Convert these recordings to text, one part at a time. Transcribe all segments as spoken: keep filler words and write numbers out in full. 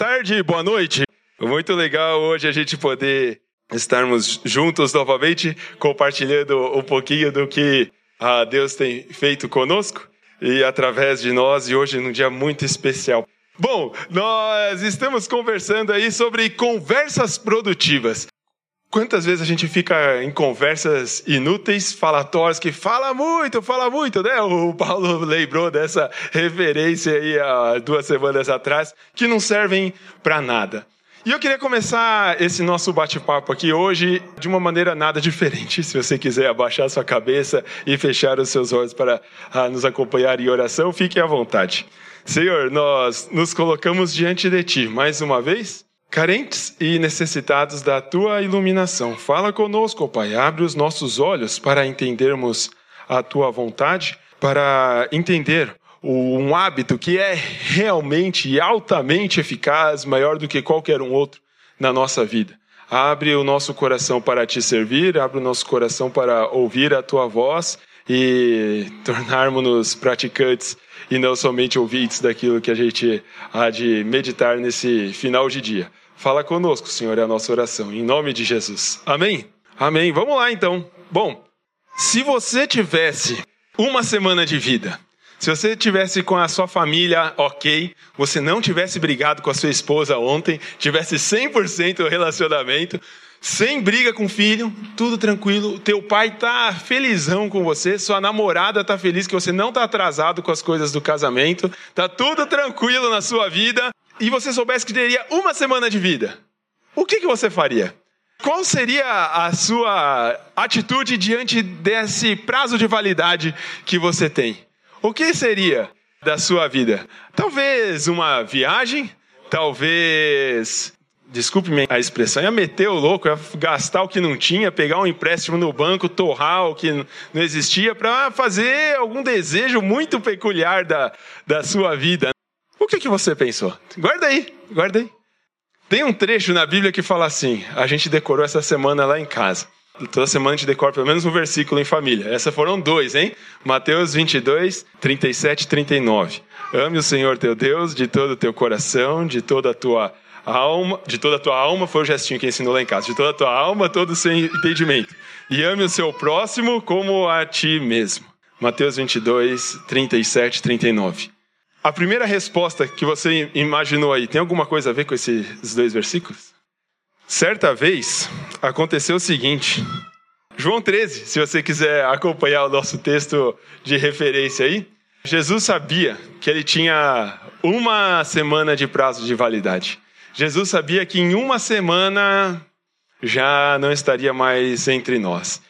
tarde, boa noite. Muito legal hoje a gente poder estarmos juntos novamente, compartilhando um pouquinho do que ah, Deus tem feito conosco e através de nós, e hoje num dia muito especial. Bom, nós estamos conversando aí sobre conversas produtivas. Quantas vezes a gente fica em conversas inúteis, falatórias, que fala muito, fala muito, né? O Paulo lembrou dessa referência aí há duas semanas atrás, que não servem para nada. E eu queria começar esse nosso bate-papo aqui hoje de uma maneira nada diferente. Se você quiser abaixar sua cabeça e fechar os seus olhos para ah, nos acompanhar em oração, fique à vontade. Senhor, nós nos colocamos diante de Ti mais uma vez, carentes e necessitados da Tua iluminação. Fala conosco, Pai, abre os nossos olhos para entendermos a Tua vontade, para entender um hábito que é realmente e altamente eficaz, maior do que qualquer um outro na nossa vida. Abre o nosso coração para Te servir, abre o nosso coração para ouvir a Tua voz e tornarmos-nos praticantes e não somente ouvintes daquilo que a gente há de meditar nesse final de dia. Fala conosco, Senhor, é a nossa oração. Em nome de Jesus. Amém? Amém. Vamos lá, então. Bom, se você tivesse uma semana de vida, se você tivesse com a sua família ok, você não tivesse brigado com a sua esposa ontem, tivesse cem por cento relacionamento, sem briga com o filho, tudo tranquilo, teu pai tá felizão com você, sua namorada tá feliz que você não tá atrasado com as coisas do casamento, tá tudo tranquilo na sua vida, e você soubesse que teria uma semana de vida, o que que você faria? Qual seria a sua atitude diante desse prazo de validade que você tem? O que seria da sua vida? Talvez uma viagem, talvez... Desculpe-me a expressão, ia meter o louco, ia gastar o que não tinha, pegar um empréstimo no banco, torrar o que não existia para fazer algum desejo muito peculiar da, da sua vida. O que, que você pensou? Guarda aí, guarda aí. Tem um trecho na Bíblia que fala assim, a gente decorou essa semana lá em casa. Toda semana a gente decora pelo menos um versículo em família. Essas foram dois, hein? Mateus vinte e dois, trinta e sete e trinta e nove. Ame o Senhor teu Deus de todo o teu coração, de toda a tua alma, de toda a tua alma, foi o gestinho que ensinou lá em casa, de toda a tua alma, todo o seu entendimento. E ame o seu próximo como a ti mesmo. Mateus vinte e dois, trinta e sete e trinta e nove. A primeira resposta que você imaginou aí, tem alguma coisa a ver com esses dois versículos? Certa vez, aconteceu o seguinte, João treze, se você quiser acompanhar o nosso texto de referência aí, Jesus sabia que ele tinha uma semana de prazo de validade. Jesus sabia que em uma semana já não estaria mais entre nós.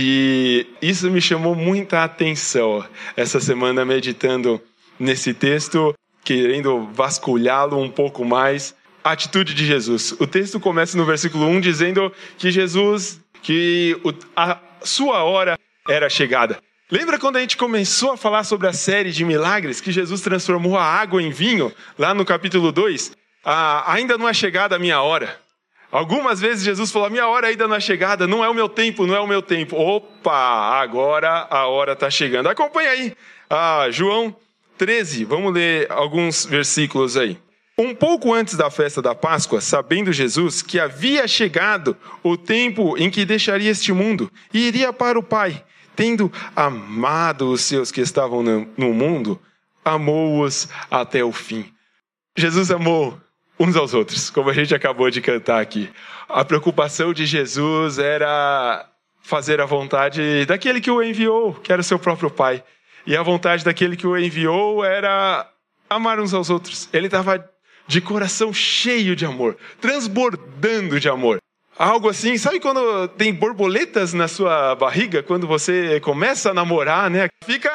E isso me chamou muita atenção, essa semana meditando nesse texto, querendo vasculhá-lo um pouco mais. A atitude de Jesus. O texto começa no versículo um dizendo que Jesus, que a sua hora era chegada. Lembra quando a gente começou a falar sobre a série de milagres, que Jesus transformou a água em vinho, lá no capítulo dois? Ah, ainda não é chegada a minha hora. Algumas vezes Jesus falou, a minha hora ainda não é chegada, não é o meu tempo, não é o meu tempo. Opa, agora a hora está chegando. Acompanha aí, ah, João treze, vamos ler alguns versículos aí. Um pouco antes da festa da Páscoa, sabendo Jesus que havia chegado o tempo em que deixaria este mundo e iria para o Pai, tendo amado os seus que estavam no mundo, amou-os até o fim. Jesus amou uns aos outros, como a gente acabou de cantar aqui. A preocupação de Jesus era fazer a vontade daquele que o enviou, que era o seu próprio Pai. E a vontade daquele que o enviou era amar uns aos outros. Ele estava de coração cheio de amor, transbordando de amor. Algo assim, sabe quando tem borboletas na sua barriga, quando você começa a namorar, né? Fica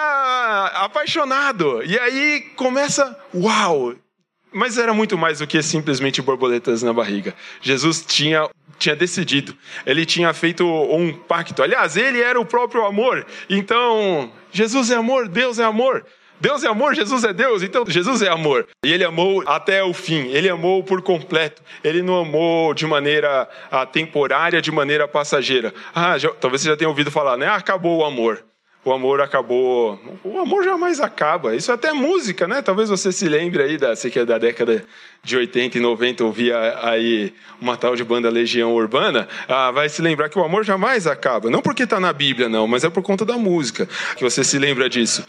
apaixonado, e aí começa, uau! Mas era muito mais do que simplesmente borboletas na barriga. Jesus tinha, tinha decidido, ele tinha feito um pacto. Aliás, ele era o próprio amor, então Jesus é amor, Deus é amor. Deus é amor, Jesus é Deus, então Jesus é amor. E ele amou até o fim, ele amou por completo. Ele não amou de maneira ah, temporária, de maneira passageira. Ah, já, talvez você já tenha ouvido falar, né? Ah, acabou o amor. o amor acabou... O amor jamais acaba. Isso é até música, né? Talvez você se lembre aí, da, sei que é da década de oitenta e noventa, ouvia aí uma tal de banda Legião Urbana, ah, vai se lembrar que o amor jamais acaba. Não porque está na Bíblia, não, mas é por conta da música que você se lembra disso.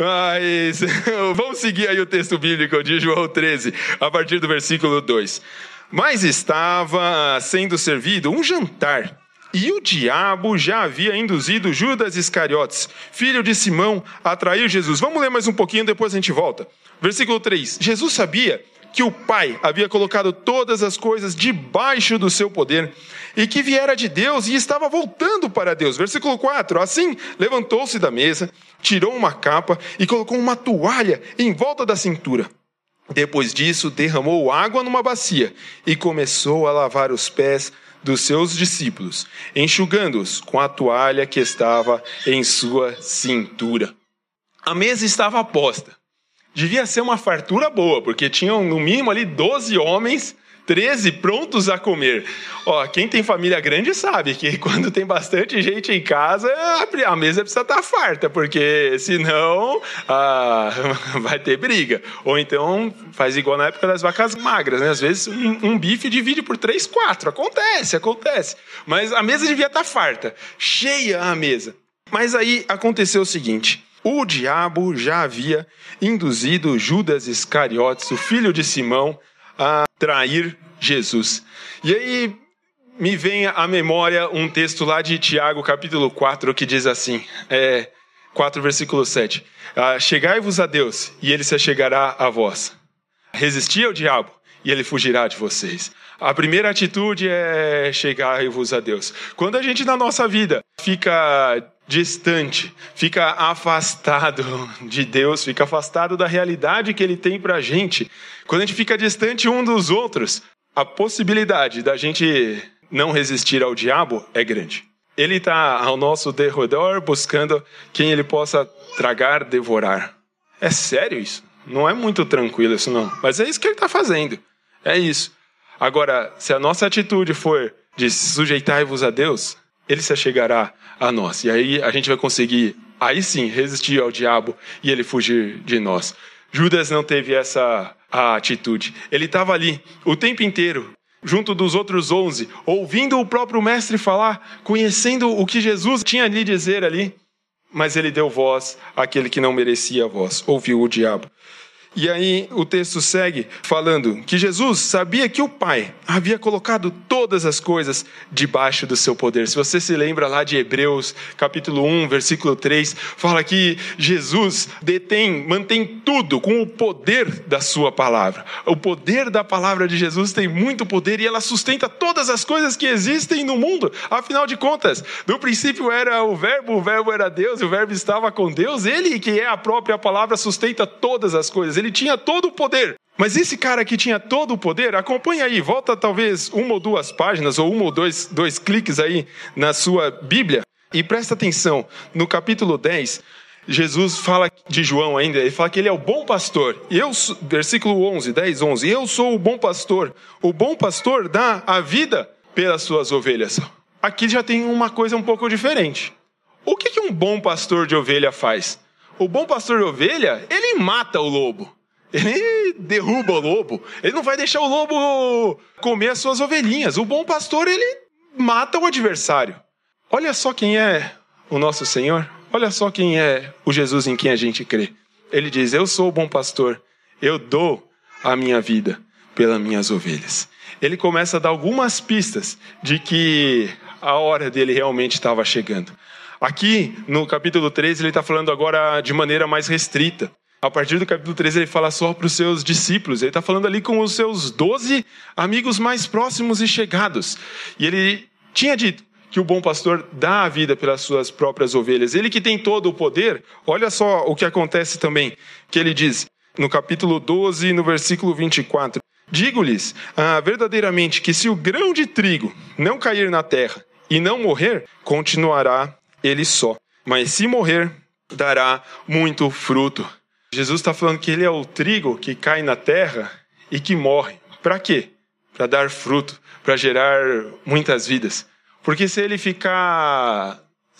Mas vamos seguir aí o texto bíblico de João treze, a partir do versículo dois. Mas estava sendo servido um jantar, e o diabo já havia induzido Judas Iscariotes, filho de Simão, a trair Jesus. Vamos ler mais um pouquinho, depois a gente volta. Versículo três. Jesus sabia que o Pai havia colocado todas as coisas debaixo do seu poder, e que viera de Deus e estava voltando para Deus. Versículo quatro. Assim, levantou-se da mesa, tirou uma capa e colocou uma toalha em volta da cintura. Depois disso, derramou água numa bacia e começou a lavar os pés dos seus discípulos, enxugando-os com a toalha que estava em sua cintura. A mesa estava posta. Devia ser uma fartura boa, porque tinham no mínimo ali doze homens, treze prontos a comer. Ó, quem tem família grande sabe que quando tem bastante gente em casa, a mesa precisa estar farta, porque senão ah, vai ter briga. Ou então faz igual na época das vacas magras, né? Às vezes um, um bife divide por três, quatro. Acontece, acontece. Mas a mesa devia estar farta, cheia a mesa. Mas aí aconteceu o seguinte: o diabo já havia induzido Judas Iscariotes, o filho de Simão, a trair Jesus. E aí me vem à memória um texto lá de Tiago, capítulo quatro, que diz assim, é, quatro, versículo sete. Ah, chegai-vos a Deus, e ele se achegará a vós. Resisti ao diabo, e ele fugirá de vocês. A primeira atitude é chegai-vos a Deus. Quando a gente na nossa vida fica distante, fica afastado de Deus, fica afastado da realidade que Ele tem pra gente, quando a gente fica distante um dos outros, a possibilidade da gente não resistir ao diabo é grande. Ele está ao nosso derredor buscando quem ele possa tragar, devorar. É sério isso? Não é muito tranquilo isso não, mas é isso que ele está fazendo. É isso. Agora, se a nossa atitude for de sujeitai-vos a Deus, ele se achegará a nós. E aí a gente vai conseguir, aí sim, resistir ao diabo e ele fugir de nós. Judas não teve essa a atitude. Ele estava ali o tempo inteiro, junto dos outros onze, ouvindo o próprio mestre falar, conhecendo o que Jesus tinha a lhe dizer ali. Mas ele deu voz àquele que não merecia voz. Ouviu o diabo. E aí o texto segue falando que Jesus sabia que o Pai havia colocado todas as coisas debaixo do seu poder. Se você se lembra lá de Hebreus, capítulo um, versículo três, fala que Jesus detém, mantém tudo com o poder da sua palavra. O poder da palavra de Jesus tem muito poder e ela sustenta todas as coisas que existem no mundo. Afinal de contas, no princípio era o verbo, o verbo era Deus, e o verbo estava com Deus. Ele que é a própria palavra sustenta todas as coisas. Ele tinha todo o poder. Mas esse cara que tinha todo o poder, acompanha aí, volta talvez uma ou duas páginas, ou um ou dois, dois cliques aí na sua Bíblia, e presta atenção, no capítulo dez, Jesus fala de João ainda, ele fala que ele é o bom pastor. E eu, versículo onze, dez, onze, eu sou o bom pastor. O bom pastor dá a vida pelas suas ovelhas. Aqui já tem uma coisa um pouco diferente. O que, que um bom pastor de ovelha faz? O bom pastor de ovelha, ele mata o lobo. Ele derruba o lobo. Ele não vai deixar o lobo comer as suas ovelhinhas. O bom pastor, ele mata o adversário. Olha só quem é o nosso Senhor. Olha só quem é o Jesus em quem a gente crê. Ele diz, eu sou o bom pastor. Eu dou a minha vida pelas minhas ovelhas. Ele começa a dar algumas pistas de que a hora dele realmente estava chegando. Aqui, no capítulo treze, ele está falando agora de maneira mais restrita. A partir do capítulo treze, ele fala só para os seus discípulos. Ele está falando ali com os seus doze amigos mais próximos e chegados. E ele tinha dito que o bom pastor dá a vida pelas suas próprias ovelhas. Ele que tem todo o poder. Olha só o que acontece também, que ele diz no capítulo doze, no versículo vinte e quatro. Digo-lhes ah, verdadeiramente que se o grão de trigo não cair na terra e não morrer, continuará ele só. Mas se morrer, dará muito fruto. Jesus está falando que ele é o trigo que cai na terra e que morre. Para quê? Para dar fruto, para gerar muitas vidas. Porque se ele ficar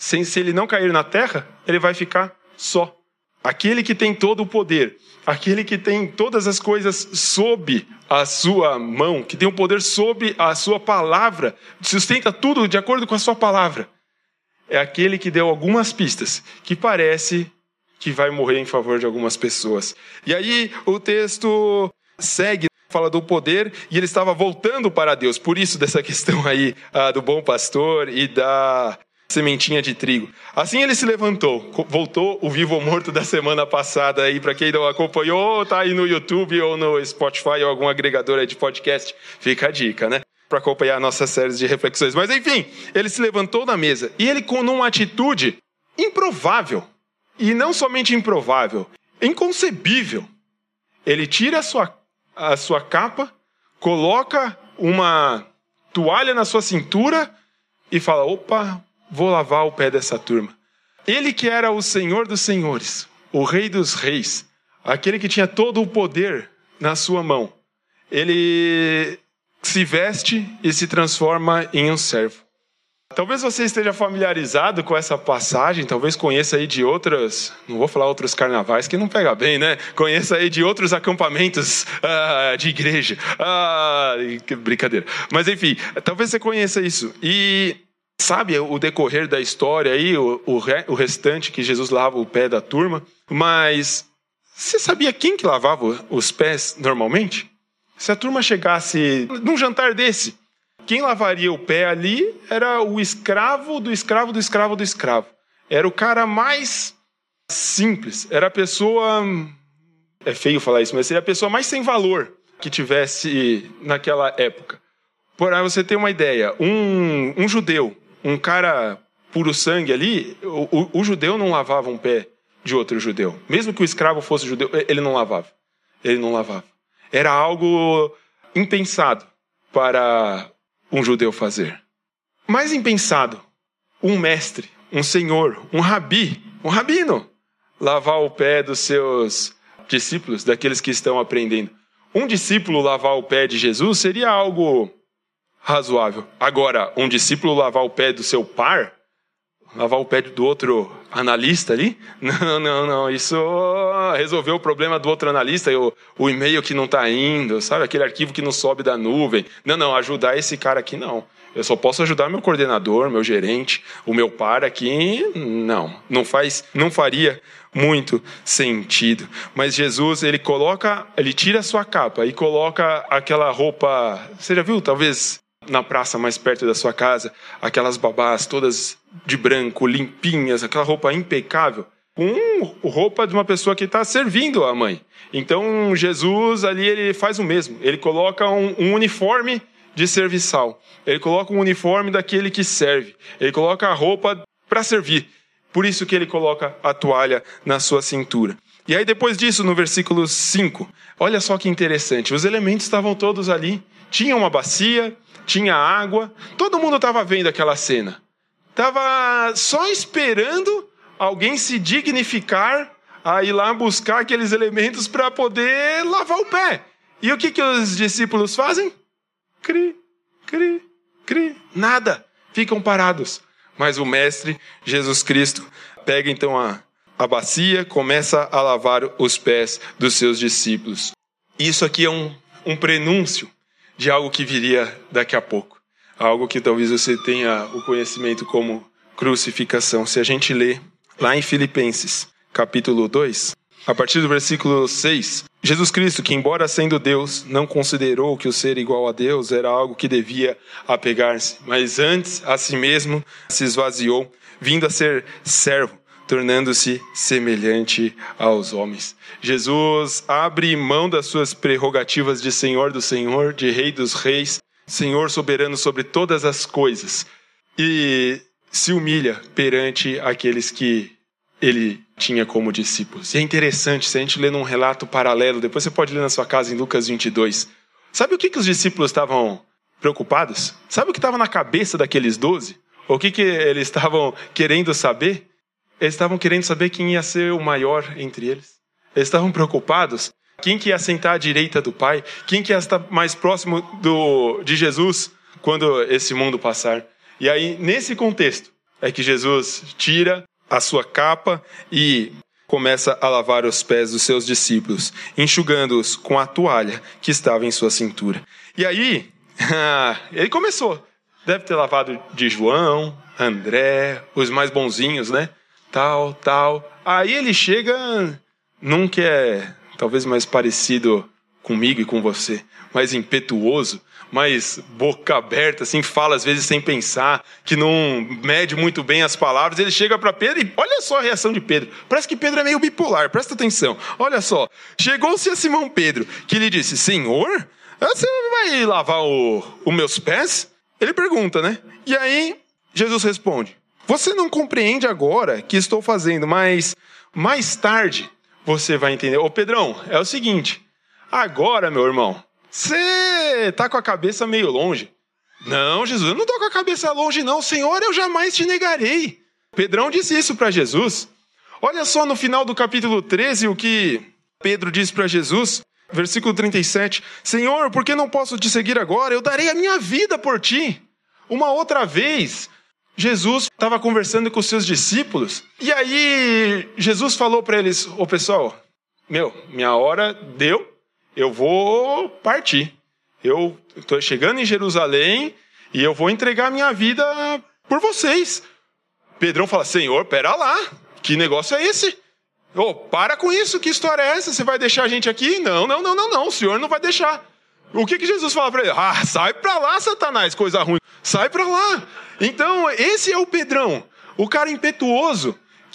sem, se ele não cair na terra, ele vai ficar só. Aquele que tem todo o poder, aquele que tem todas as coisas sob a sua mão, que tem o poder sob a sua palavra, sustenta tudo de acordo com a sua palavra, é aquele que deu algumas pistas, que parece que vai morrer em favor de algumas pessoas. E aí o texto segue, fala do poder, e ele estava voltando para Deus. Por isso dessa questão aí ah, do bom pastor e da sementinha de trigo. Assim ele se levantou, voltou o vivo ou morto da semana passada aí, para quem não acompanhou, tá aí no YouTube ou no Spotify ou algum agregador aí de podcast, fica a dica, né? Para acompanhar nossas séries de reflexões. Mas enfim, ele se levantou da mesa e ele com uma atitude improvável, e não somente improvável, inconcebível. Ele tira a sua, a sua capa, coloca uma toalha na sua cintura e fala, opa, vou lavar o pé dessa turma. Ele que era o Senhor dos Senhores, o Rei dos Reis, aquele que tinha todo o poder na sua mão, ele se veste e se transforma em um servo. Talvez você esteja familiarizado com essa passagem, talvez conheça aí de outras, não vou falar outros carnavais, que não pega bem, né? Conheça aí de outros acampamentos ah, de igreja. Ah, que brincadeira. Mas enfim, talvez você conheça isso. E sabe o decorrer da história aí, o, o, re, o restante que Jesus lava o pé da turma. Mas você sabia quem que lavava os pés normalmente? Se a turma chegasse num jantar desse, quem lavaria o pé ali era o escravo do escravo do escravo do escravo. Era o cara mais simples. Era a pessoa... É feio falar isso, mas seria a pessoa mais sem valor que tivesse naquela época. Para você ter uma ideia, um, um judeu, um cara puro sangue ali, o, o, o judeu não lavava um pé de outro judeu. Mesmo que o escravo fosse judeu, ele não lavava. Ele não lavava. Era algo impensado para um judeu fazer. Mais impensado, um mestre, um senhor, um rabi, um rabino, lavar o pé dos seus discípulos, daqueles que estão aprendendo. Um discípulo lavar o pé de Jesus seria algo razoável. Agora, um discípulo lavar o pé do seu par, lavar o pé do outro analista ali? Não, não, não. Isso resolveu o problema do outro analista, o, o e-mail que não está indo, sabe? Aquele arquivo que não sobe da nuvem. Não, não, ajudar esse cara aqui não. Eu só posso ajudar meu coordenador, meu gerente, o meu par aqui. Não, não faz, não faria muito sentido. Mas Jesus, ele coloca, ele tira a sua capa e coloca aquela roupa. Você já viu, talvez, na praça mais perto da sua casa, aquelas babás todas de branco, limpinhas, aquela roupa impecável, com roupa de uma pessoa que está servindo a mãe. Então Jesus ali, ele faz o mesmo, ele coloca um, um uniforme de serviçal, ele coloca um uniforme daquele que serve, ele coloca a roupa para servir, por isso que ele coloca a toalha na sua cintura. E aí depois disso, no versículo cinco, olha só que interessante, os elementos estavam todos ali, tinha uma bacia, tinha água, todo mundo estava vendo aquela cena. Estava só esperando alguém se dignificar a ir lá buscar aqueles elementos para poder lavar o pé. E o que, que os discípulos fazem? Cri, cri, cri. Nada. Ficam parados. Mas o mestre, Jesus Cristo, pega então a, a bacia, começa a lavar os pés dos seus discípulos. Isso aqui é um, um prenúncio de algo que viria daqui a pouco. Algo que talvez você tenha o conhecimento como crucificação. Se a gente lê lá em Filipenses, capítulo dois, a partir do versículo seis, Jesus Cristo, que embora sendo Deus, não considerou que o ser igual a Deus era algo que devia apegar-se, mas antes a si mesmo se esvaziou, vindo a ser servo, tornando-se semelhante aos homens. Jesus abre mão das suas prerrogativas de Senhor do Senhor, de Rei dos Reis, Senhor soberano sobre todas as coisas, e se humilha perante aqueles que ele tinha como discípulos. E é interessante, se a gente lê num relato paralelo, depois você pode ler na sua casa em Lucas vinte e dois, sabe o que, que os discípulos estavam preocupados? Sabe o que estava na cabeça daqueles doze? O que, que eles estavam querendo saber? Eles estavam querendo saber quem ia ser o maior entre eles. Eles estavam preocupados. Quem que ia sentar à direita do Pai? Quem que ia estar mais próximo do, de Jesus quando esse mundo passar? E aí, nesse contexto, é que Jesus tira a sua capa e começa a lavar os pés dos seus discípulos, enxugando-os com a toalha que estava em sua cintura. E aí, ele começou. Deve ter lavado de João, André, os mais bonzinhos, né? Tal, tal. Aí ele chega num que é talvez mais parecido comigo e com você, mais impetuoso, mais boca aberta, assim, fala às vezes sem pensar, que não mede muito bem as palavras. Ele chega para Pedro e olha só a reação de Pedro. Parece que Pedro é meio bipolar, presta atenção. Olha só, chegou-se a Simão Pedro, que lhe disse: Senhor, você vai lavar o, os meus pés? Ele pergunta, né? E aí Jesus responde: você não compreende agora que estou fazendo, mas mais tarde você vai entender. Ô Pedrão, é o seguinte, agora, meu irmão, você tá com a cabeça meio longe. Não, Jesus, eu não tô com a cabeça longe não. Senhor, eu jamais te negarei. Pedrão disse isso para Jesus. Olha só no final do capítulo treze o que Pedro diz para Jesus. Versículo trinta e sete. Senhor, por que não posso te seguir agora? Eu darei a minha vida por ti. Uma outra vez, Jesus estava conversando com os seus discípulos. E aí, Jesus falou para eles: ô pessoal, meu, minha hora deu. Eu vou partir. Eu estou chegando em Jerusalém e eu vou entregar a minha vida por vocês. Pedrão fala: Senhor, pera lá. Que negócio é esse? Oh, para com isso. Que história é essa? Você vai deixar a gente aqui? Não, não, não, não, não. O Senhor não vai deixar. O que, que Jesus fala para ele? Ah, sai para lá, Satanás, coisa ruim. Sai para lá. Então, esse é o Pedrão. O cara impetuoso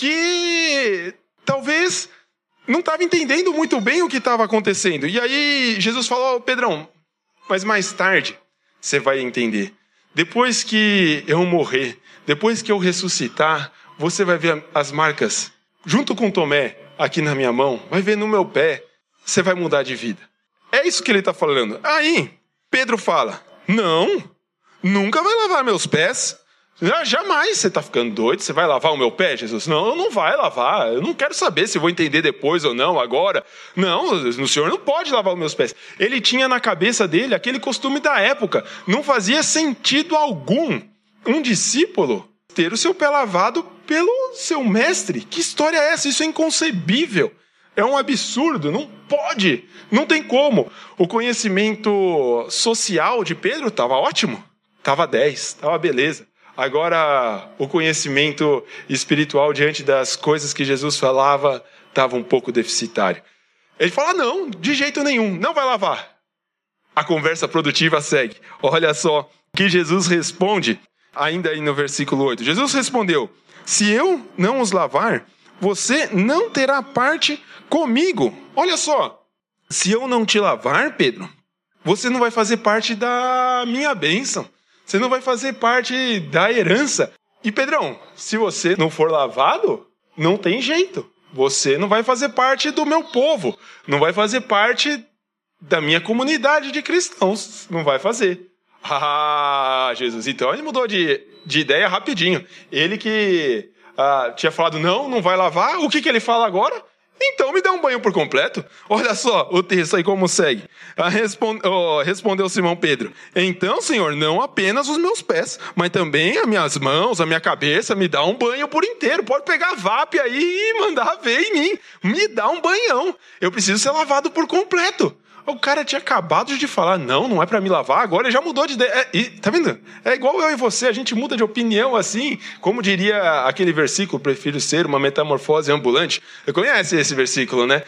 que talvez não estava entendendo muito bem o que estava acontecendo. E aí Jesus falou: oh, Pedrão, mas mais tarde você vai entender. Depois que eu morrer, depois que eu ressuscitar, você vai ver as marcas, junto com Tomé, aqui na minha mão, vai ver no meu pé, você vai mudar de vida. É isso que ele está falando. Aí, Pedro fala: não, nunca vai lavar meus pés. Jamais, você está ficando doido, você vai lavar o meu pé, Jesus? Não, não vai lavar, eu não quero saber se vou entender depois ou não, agora. Não, o Senhor não pode lavar os meus pés. Ele tinha na cabeça dele aquele costume da época, não fazia sentido algum um discípulo ter o seu pé lavado pelo seu mestre. Que história é essa? Isso é inconcebível, é um absurdo, não pode, não tem como. O conhecimento social de Pedro estava ótimo, estava dez, estava beleza. Agora, o conhecimento espiritual diante das coisas que Jesus falava estava um pouco deficitário. Ele fala: não, de jeito nenhum, não vai lavar. A conversa produtiva segue. Olha só que Jesus responde, ainda aí no versículo oito. Jesus respondeu: se eu não os lavar, você não terá parte comigo. Olha só, se eu não te lavar, Pedro, você não vai fazer parte da minha bênção. Você não vai fazer parte da herança. E Pedrão, se você não for lavado, não tem jeito. Você não vai fazer parte do meu povo. Não vai fazer parte da minha comunidade de cristãos. Não vai fazer. Ah, Jesus. Então ele mudou de, de ideia rapidinho. Ele que ah, tinha falado não, não vai lavar. O que, que ele fala agora? Então me dá um banho por completo. Olha só o texto aí como segue. Responde, oh, respondeu Simão Pedro: então, Senhor, não apenas os meus pés, mas também as minhas mãos, a minha cabeça, me dá um banho por inteiro. Pode pegar a V A P aí e mandar ver em mim. Me dá um banhão. Eu preciso ser lavado por completo. O cara tinha acabado de falar: não, não é pra me lavar, agora ele já mudou de ideia. É, e, tá vendo? É igual eu e você, a gente muda de opinião assim, como diria aquele versículo: prefiro ser uma metamorfose ambulante. Você conhece esse versículo, né?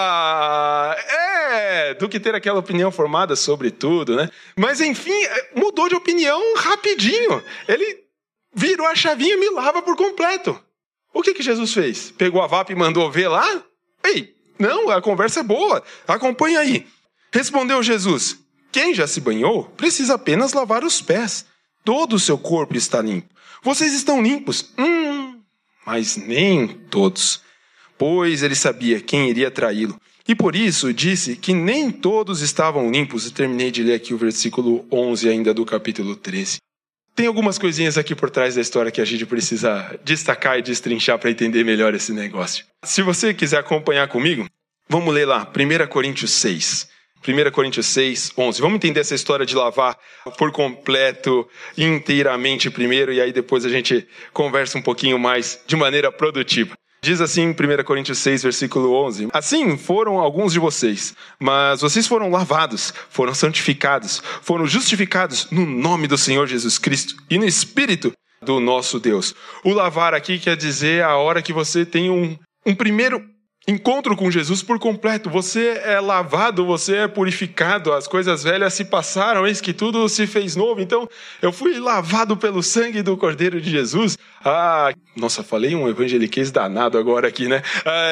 Ah, é, do que ter aquela opinião formada sobre tudo, né? Mas enfim, mudou de opinião rapidinho. Ele virou a chavinha e me lava por completo. O que que Jesus fez? Pegou a V A P e mandou ver lá? Ei, não, a conversa é boa, acompanha aí. Respondeu Jesus: quem já se banhou precisa apenas lavar os pés. Todo o seu corpo está limpo. Vocês estão limpos? Hum, mas nem todos. Pois ele sabia quem iria traí-lo. E por isso disse que nem todos estavam limpos. Eu terminei de ler aqui o versículo onze ainda do capítulo treze. Tem algumas coisinhas aqui por trás da história que a gente precisa destacar e destrinchar para entender melhor esse negócio. Se você quiser acompanhar comigo, vamos ler lá, primeira Coríntios seis. primeira Coríntios seis, onze. Vamos entender essa história de lavar por completo, inteiramente primeiro, e aí depois a gente conversa um pouquinho mais de maneira produtiva. Diz assim em primeira Coríntios seis, versículo onze. Assim foram alguns de vocês, mas vocês foram lavados, foram santificados, foram justificados no nome do Senhor Jesus Cristo e no Espírito do nosso Deus. O lavar aqui quer dizer a hora que você tem um, um primeiro encontro com Jesus por completo. Você é lavado, você é purificado, as coisas velhas se passaram, eis que tudo se fez novo. Então, eu fui lavado pelo sangue do Cordeiro de Jesus. Ah, nossa, falei um evangeliquez danado agora aqui, né?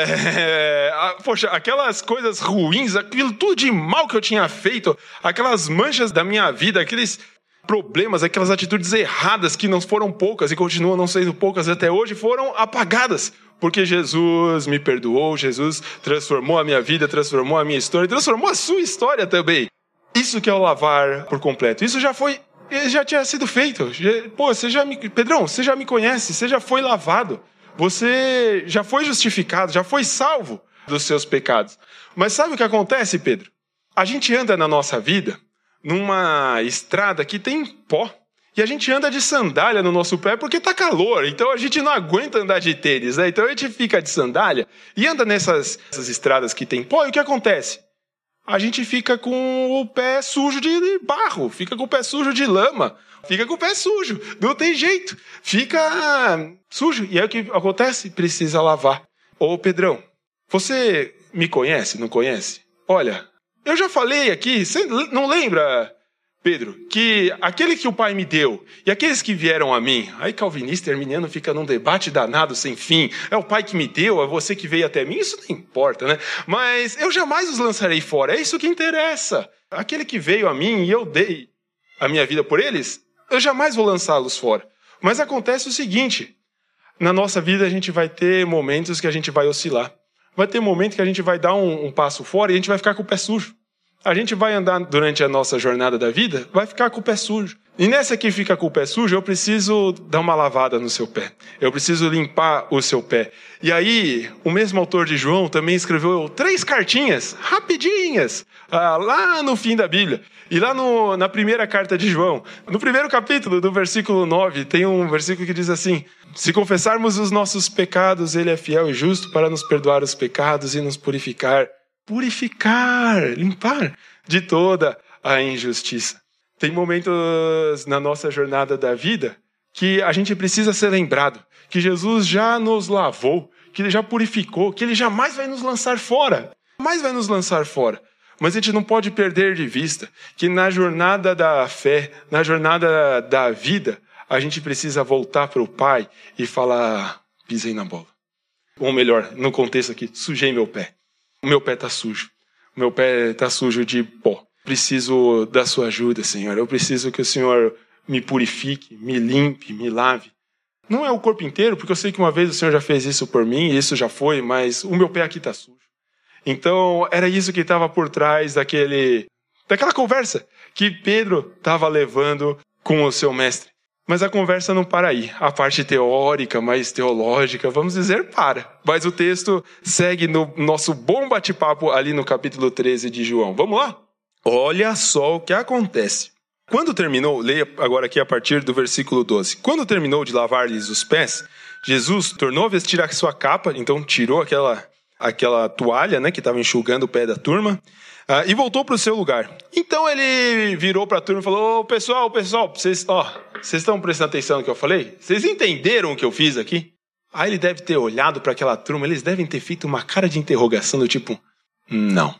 É, é, poxa, aquelas coisas ruins, aquilo tudo de mal que eu tinha feito, aquelas manchas da minha vida, aqueles problemas, aquelas atitudes erradas que não foram poucas e continuam não sendo poucas até hoje, foram apagadas. Porque Jesus me perdoou, Jesus transformou a minha vida, transformou a minha história, transformou a sua história também. Isso que é o lavar por completo. Isso já foi, já tinha sido feito. Pô, você já me, Pedrão, você já me conhece, você já foi lavado. Você já foi justificado, já foi salvo dos seus pecados. Mas sabe o que acontece, Pedro? A gente anda na nossa vida numa estrada que tem pó. E a gente anda de sandália no nosso pé porque tá calor, então a gente não aguenta andar de tênis, né? Então a gente fica de sandália e anda nessas essas estradas que tem pó, e o que acontece? A gente fica com o pé sujo de barro, fica com o pé sujo de lama, fica com o pé sujo, não tem jeito, fica sujo. E aí o que acontece? Precisa lavar. Ô Pedrão, você me conhece, não conhece? Olha, eu já falei aqui, você não lembra, Pedro, que aquele que o Pai me deu e aqueles que vieram a mim, aí calvinista e arminiano fica num debate danado sem fim, é o Pai que me deu, é você que veio até mim, isso não importa, né? Mas eu jamais os lançarei fora, é isso que interessa. Aquele que veio a mim e eu dei a minha vida por eles, eu jamais vou lançá-los fora. Mas acontece o seguinte, na nossa vida a gente vai ter momentos que a gente vai oscilar, vai ter momentos que a gente vai dar um, um passo fora e a gente vai ficar com o pé sujo. A gente vai andar durante a nossa jornada da vida, vai ficar com o pé sujo. E nessa que fica com o pé sujo, eu preciso dar uma lavada no seu pé. Eu preciso limpar o seu pé. E aí, o mesmo autor de João também escreveu três cartinhas, rapidinhas, ah, lá no fim da Bíblia. E lá no, na primeira carta de João, no primeiro capítulo, do versículo nove, tem um versículo que diz assim: se confessarmos os nossos pecados, ele é fiel e justo para nos perdoar os pecados e nos purificar. Purificar, limpar de toda a injustiça. Tem momentos na nossa jornada da vida que a gente precisa ser lembrado que Jesus já nos lavou, que Ele já purificou, que Ele jamais vai nos lançar fora. Jamais vai nos lançar fora. Mas a gente não pode perder de vista que na jornada da fé, na jornada da vida, a gente precisa voltar para o Pai e falar: pisei na bola. Ou melhor, no contexto aqui, sujei meu pé. O meu pé está sujo. O meu pé está sujo de pó. Preciso da sua ajuda, Senhor. Eu preciso que o Senhor me purifique, me limpe, me lave. Não é o corpo inteiro, porque eu sei que uma vez o Senhor já fez isso por mim, e isso já foi, mas o meu pé aqui está sujo. Então, era isso que estava por trás daquele, daquela conversa que Pedro estava levando com o seu mestre. Mas a conversa não para aí. A parte teórica, mais teológica, vamos dizer, para. Mas o texto segue no nosso bom bate-papo ali no capítulo treze de João. Vamos lá? Olha só o que acontece. Quando terminou, leia agora aqui a partir do versículo doze. Quando terminou de lavar-lhes os pés, Jesus tornou a vestir a sua capa, então tirou aquela, aquela toalha, né, que estava enxugando o pé da turma, Uh, e voltou para o seu lugar. Então ele virou para a turma e falou: oh, pessoal, pessoal, vocês oh, estão prestando atenção no que eu falei? Vocês entenderam o que eu fiz aqui? Aí ele deve ter olhado para aquela turma, eles devem ter feito uma cara de interrogação do tipo: não.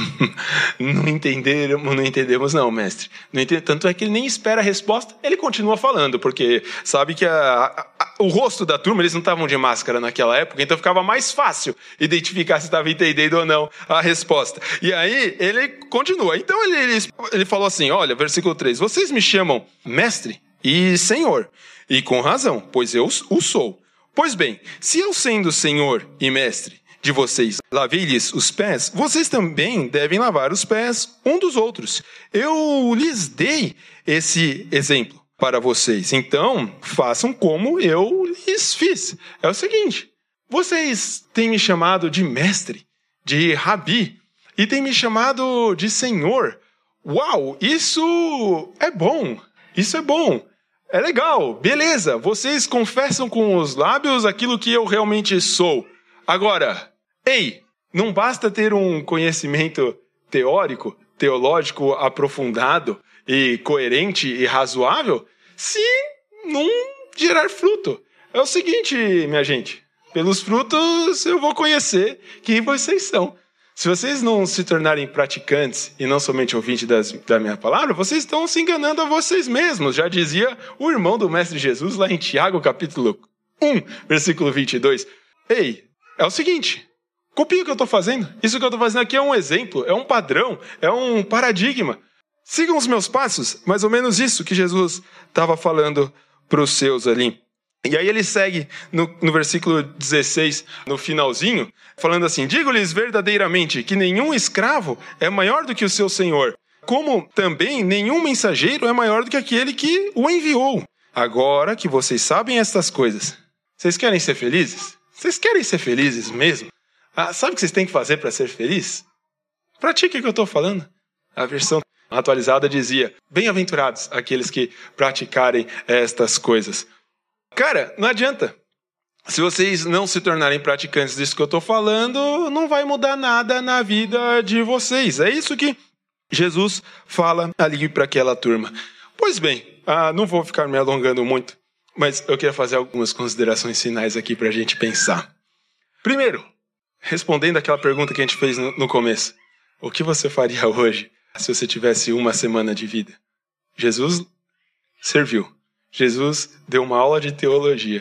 não entenderam, não entendemos não, mestre. Não entende, tanto é que ele nem espera a resposta, ele continua falando, porque sabe que a, a, a, o rosto da turma, eles não estavam de máscara naquela época, então ficava mais fácil identificar se estava entendendo ou não a resposta. E aí ele continua. Então ele, ele, ele falou assim, olha, versículo três, vocês me chamam mestre e senhor, e com razão, pois eu o sou. Pois bem, se eu sendo senhor e mestre de vocês lavei-lhes os pés, vocês também devem lavar os pés um dos outros. Eu lhes dei esse exemplo para vocês, então façam como eu lhes fiz. É o seguinte, vocês têm me chamado de mestre, de rabi, e tem me chamado de Senhor. Uau, isso é bom, isso é bom, é legal, beleza, vocês confessam com os lábios aquilo que eu realmente sou. Agora, ei, não basta ter um conhecimento teórico, teológico aprofundado e coerente e razoável se não gerar fruto. É o seguinte, minha gente, pelos frutos eu vou conhecer quem vocês são. Se vocês não se tornarem praticantes e não somente ouvintes das, da minha palavra, vocês estão se enganando a vocês mesmos. Já dizia o irmão do Mestre Jesus lá em Tiago, capítulo um, versículo vinte e dois. Ei, é o seguinte, copia o que eu estou fazendo. Isso que eu estou fazendo aqui é um exemplo, é um padrão, é um paradigma. Sigam os meus passos, mais ou menos isso que Jesus estava falando para os seus ali. E aí ele segue no, no versículo dezesseis, no finalzinho, falando assim: digo-lhes verdadeiramente que nenhum escravo é maior do que o seu senhor, como também nenhum mensageiro é maior do que aquele que o enviou. Agora que vocês sabem estas coisas, vocês querem ser felizes? Vocês querem ser felizes mesmo? Ah, sabe o que vocês têm que fazer para ser feliz? Pratique o que eu estou falando. A versão atualizada dizia: bem-aventurados aqueles que praticarem estas coisas. Cara, não adianta. Se vocês não se tornarem praticantes disso que eu estou falando, não vai mudar nada na vida de vocês. É isso que Jesus fala ali para aquela turma. Pois bem, ah, não vou ficar me alongando muito, mas eu queria fazer algumas considerações finais aqui para a gente pensar. Primeiro, respondendo aquela pergunta que a gente fez no, no começo. O que você faria hoje se você tivesse uma semana de vida? Jesus serviu. Jesus deu uma aula de teologia.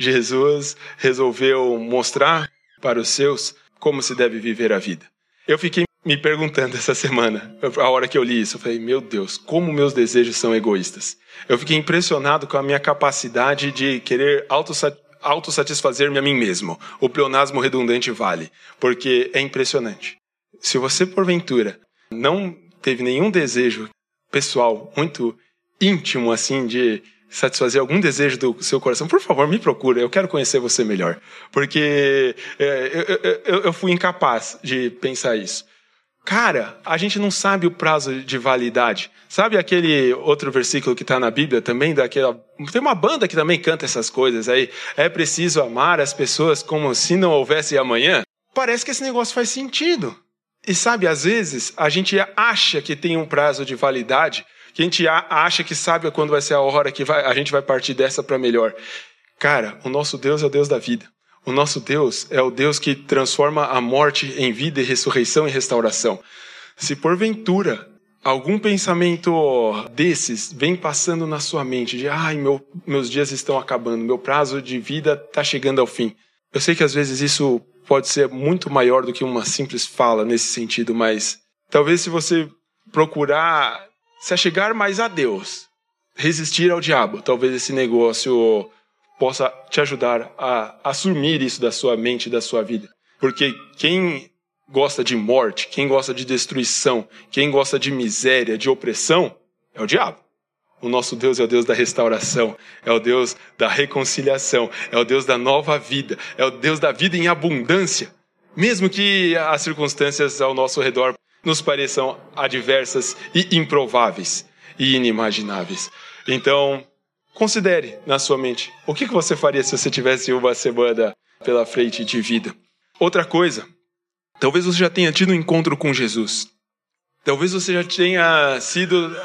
Jesus resolveu mostrar para os seus como se deve viver a vida. Eu fiquei me perguntando essa semana, a hora que eu li isso, eu falei, meu Deus, como meus desejos são egoístas. Eu fiquei impressionado com a minha capacidade de querer autossatisfazer-me a mim mesmo. O pleonasmo redundante vale, porque é impressionante. Se você, porventura, não teve nenhum desejo pessoal, muito íntimo, assim, de satisfazer algum desejo do seu coração, por favor, me procura, eu quero conhecer você melhor. Porque é, eu, eu, eu fui incapaz de pensar isso. Cara, a gente não sabe o prazo de validade. Sabe aquele outro versículo que está na Bíblia também? Daquela... Tem uma banda que também canta essas coisas aí. É preciso amar as pessoas como se não houvesse amanhã. Parece que esse negócio faz sentido. E sabe, às vezes, a gente acha que tem um prazo de validade, que a gente acha que sabe quando vai ser a hora que vai, a gente vai partir dessa para melhor. Cara, o nosso Deus é o Deus da vida. O nosso Deus é o Deus que transforma a morte em vida e ressurreição e restauração. Se porventura algum pensamento desses vem passando na sua mente, de ai, meu, meus dias estão acabando, meu prazo de vida está chegando ao fim. Eu sei que às vezes isso pode ser muito maior do que uma simples fala nesse sentido, mas talvez se você procurar se achegar mais a Deus, resistir ao diabo, talvez esse negócio possa te ajudar a assumir isso da sua mente e da sua vida. Porque quem gosta de morte, quem gosta de destruição, quem gosta de miséria, de opressão, é o diabo. O nosso Deus é o Deus da restauração, é o Deus da reconciliação, é o Deus da nova vida, é o Deus da vida em abundância. Mesmo que as circunstâncias ao nosso redor nos pareçam adversas e improváveis e inimagináveis. Então, considere na sua mente, o que você faria se você tivesse uma semana pela frente de vida? Outra coisa, talvez você já tenha tido um encontro com Jesus. Talvez você já tenha sido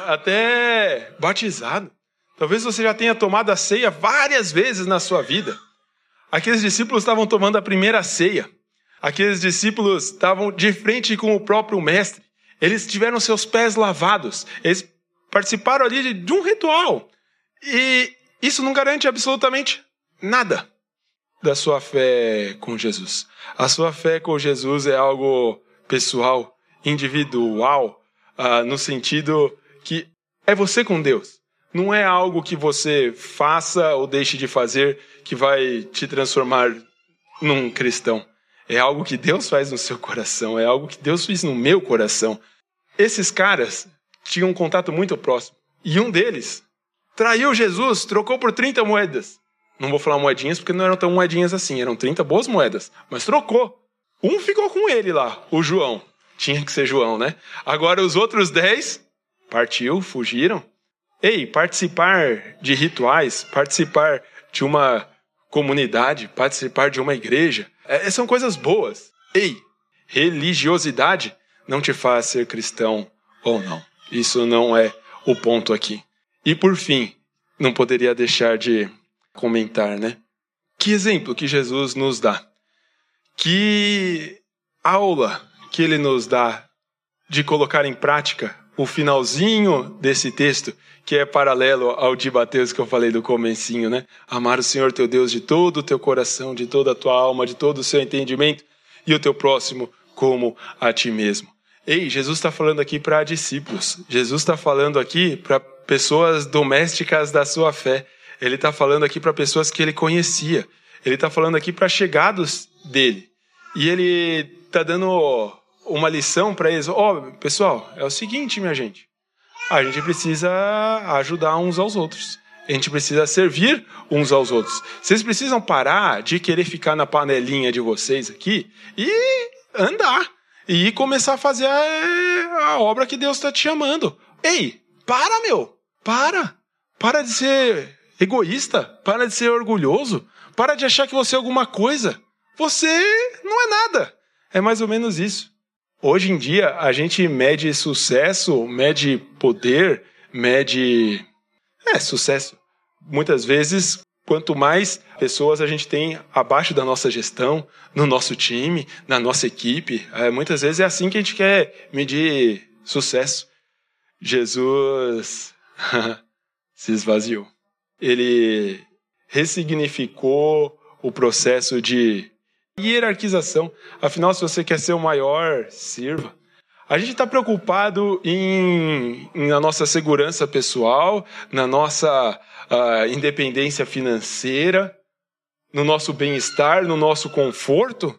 até batizado. Talvez você já tenha tomado a ceia várias vezes na sua vida. Aqueles discípulos estavam tomando a primeira ceia. Aqueles discípulos estavam de frente com o próprio mestre. Eles tiveram seus pés lavados. Eles participaram ali de um ritual. E isso não garante absolutamente nada da sua fé com Jesus. A sua fé com Jesus é algo pessoal, individual, uh, no sentido que é você com Deus. Não é algo que você faça ou deixe de fazer que vai te transformar num cristão. É algo que Deus faz no seu coração, é algo que Deus fez no meu coração. Esses caras tinham um contato muito próximo. E um deles traiu Jesus, trocou por trinta moedas. Não vou falar moedinhas porque não eram tão moedinhas assim, eram trinta boas moedas. Mas trocou. Um ficou com ele lá, o João. tinha que ser João, né? Agora os outros dez partiu, fugiram. Ei, participar de rituais, participar de uma comunidade, participar de uma igreja, é, são coisas boas. Ei, religiosidade não te faz ser cristão ou não. Isso não é o ponto aqui. E por fim, não poderia deixar de comentar, né? Que exemplo que Jesus nos dá. Que aula que ele nos dá de colocar em prática o finalzinho desse texto, que é paralelo ao de Mateus que eu falei do comecinho, né? Amar o Senhor teu Deus de todo o teu coração, de toda a tua alma, de todo o seu entendimento, e o teu próximo como a ti mesmo. Ei, Jesus está falando aqui para discípulos. Jesus está falando aqui para pessoas domésticas da sua fé. Ele está falando aqui para pessoas que ele conhecia. Ele está falando aqui para chegados dele. E ele está dando uma lição para eles. Ó, oh, pessoal, é o seguinte, minha gente. A gente precisa ajudar uns aos outros. A gente precisa servir uns aos outros. Vocês precisam parar de querer ficar na panelinha de vocês aqui e andar. E começar a fazer a, a obra que Deus está te chamando. Ei, para, meu. Para. Para de ser egoísta. Para de ser orgulhoso. Para de achar que você é alguma coisa. Você não é nada. É mais ou menos isso. Hoje em dia, a gente mede sucesso, mede poder, mede... É, sucesso. Muitas vezes, quanto mais pessoas a gente tem abaixo da nossa gestão, no nosso time, na nossa equipe, é, muitas vezes é assim que a gente quer medir sucesso. Jesus se esvaziou. Ele ressignificou o processo de hierarquização. Afinal, se você quer ser o maior, sirva. A gente está preocupado em, em, na nossa segurança pessoal, na nossa uh, independência financeira, no nosso bem-estar, no nosso conforto,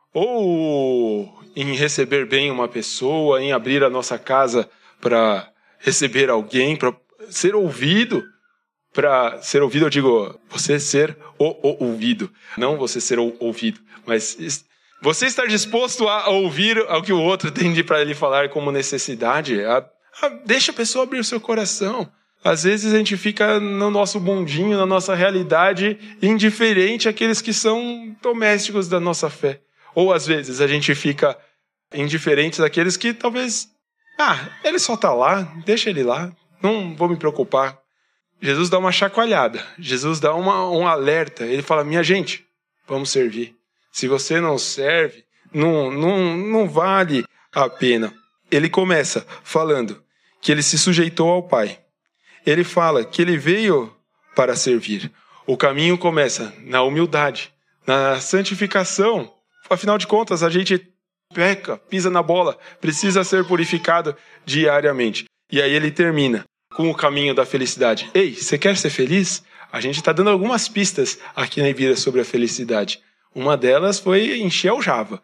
ou em receber bem uma pessoa, em abrir a nossa casa para receber alguém, para ser ouvido. Para ser ouvido, eu digo, você ser o, o ouvido, não você ser o ouvido, mas você estar disposto a ouvir o que o outro tem para ele falar como necessidade. A, a, deixa a pessoa abrir o seu coração. Às vezes a gente fica no nosso mundinho, na nossa realidade, indiferente àqueles que são domésticos da nossa fé. Ou às vezes a gente fica indiferente àqueles que talvez, ah, ele só está lá, deixa ele lá, não vou me preocupar. Jesus dá uma chacoalhada, Jesus dá uma, um alerta, ele fala, minha gente, vamos servir. Se você não serve, não, não, não vale a pena. Ele começa falando que ele se sujeitou ao Pai. Ele fala que ele veio para servir. O caminho começa na humildade, na santificação. Afinal de contas, a gente peca, pisa na bola, precisa ser purificado diariamente. E aí ele termina com o caminho da felicidade. Ei, você quer ser feliz? A gente está dando algumas pistas aqui na vida sobre a felicidade. Uma delas foi encher o Java,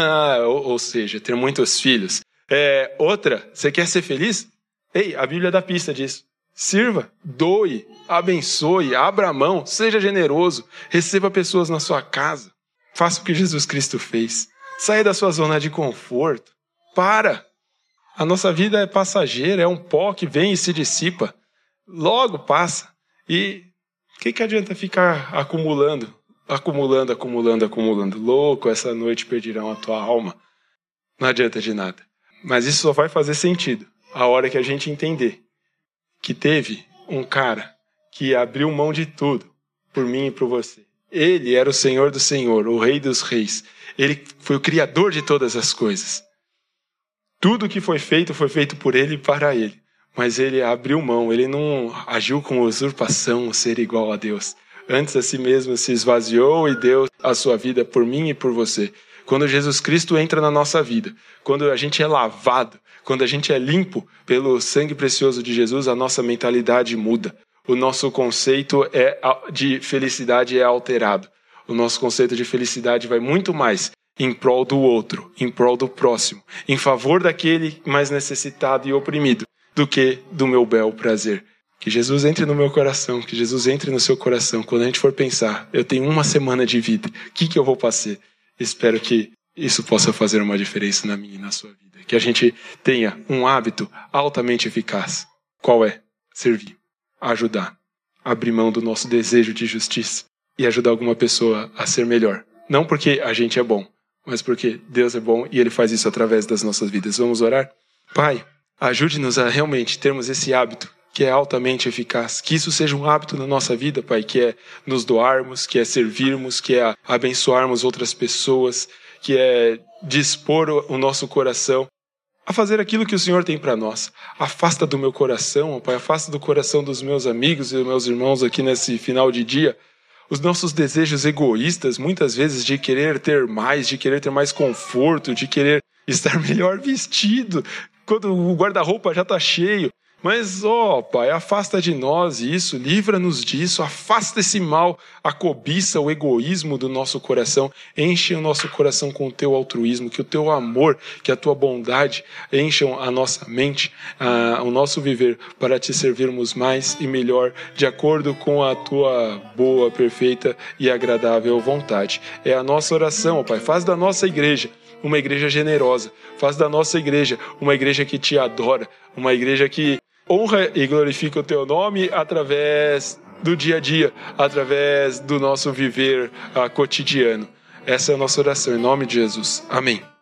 ou, ou seja, ter muitos filhos. É, outra, você quer ser feliz? Ei, a Bíblia dá pista disso. Sirva, doe, abençoe, abra a mão, seja generoso, receba pessoas na sua casa. Faça o que Jesus Cristo fez. Saia da sua zona de conforto. Para! A nossa vida é passageira, é um pó que vem e se dissipa. Logo passa. E o que, que adianta ficar acumulando? Acumulando, acumulando, acumulando. Louco, essa noite perderão a tua alma. Não adianta de nada. Mas isso só vai fazer sentido a hora que a gente entender que teve um cara que abriu mão de tudo por mim e por você. Ele era o Senhor do Senhor, o Rei dos Reis. Ele foi o Criador de todas as coisas. Tudo que foi feito, foi feito por ele e para ele. Mas ele abriu mão, ele não agiu com usurpação, ser igual a Deus. Antes a si mesmo se esvaziou e deu a sua vida por mim e por você. Quando Jesus Cristo entra na nossa vida, quando a gente é lavado, quando a gente é limpo pelo sangue precioso de Jesus, a nossa mentalidade muda. O nosso conceito é de felicidade é alterado. O nosso conceito de felicidade vai muito mais em prol do outro, em prol do próximo, em favor daquele mais necessitado e oprimido, do que do meu bel prazer. Que Jesus entre no meu coração, que Jesus entre no seu coração. Quando a gente for pensar, eu tenho uma semana de vida, o que, que eu vou fazer? Espero que isso possa fazer uma diferença na minha e na sua vida. Que a gente tenha um hábito altamente eficaz. Qual é? Servir, ajudar, abrir mão do nosso desejo de justiça e ajudar alguma pessoa a ser melhor. Não porque a gente é bom, mas porque Deus é bom e Ele faz isso através das nossas vidas. Vamos orar? Pai, ajude-nos a realmente termos esse hábito que é altamente eficaz. Que isso seja um hábito na nossa vida, Pai, que é nos doarmos, que é servirmos, que é abençoarmos outras pessoas, que é dispor o nosso coração a fazer aquilo que o Senhor tem para nós. Afasta do meu coração, Pai, afasta do coração dos meus amigos e dos meus irmãos aqui nesse final de dia os nossos desejos egoístas, muitas vezes de querer ter mais, de querer ter mais conforto, de querer estar melhor vestido, quando o guarda-roupa já está cheio. Mas, ó, Pai, afasta de nós isso, livra-nos disso, afasta esse mal, a cobiça, o egoísmo do nosso coração, enche o nosso coração com o Teu altruísmo, que o Teu amor, que a Tua bondade encham a nossa mente, a, o nosso viver, para Te servirmos mais e melhor, de acordo com a Tua boa, perfeita e agradável vontade. É a nossa oração, ó Pai, faz da nossa igreja uma igreja generosa, faz da nossa igreja uma igreja que Te adora, uma igreja que honra e glorifica o Teu nome através do dia a dia, através do nosso viver uh, cotidiano. Essa é a nossa oração, em nome de Jesus. Amém.